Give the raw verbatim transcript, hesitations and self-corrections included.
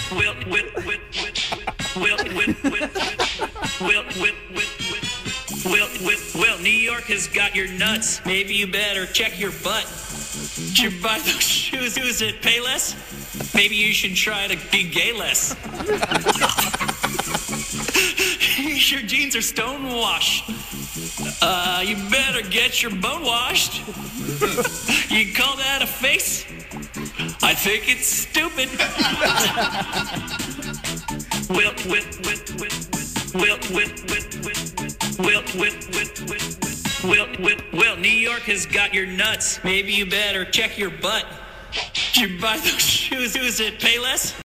Well, well, well, well, well, well, well, well, well, well, well, well, New York has got your nuts. Maybe you better check your butt. Did you buy those shoes at Payless? Maybe you should try to be gay less. Your jeans are stonewashed. Uh, you better get your bone washed. You call that a face? I think it's stupid. Well, well, well, well, well, well, well, well, well, well, well, New York has got your nuts. Maybe you better check your butt. Did you buy those shoes at Payless?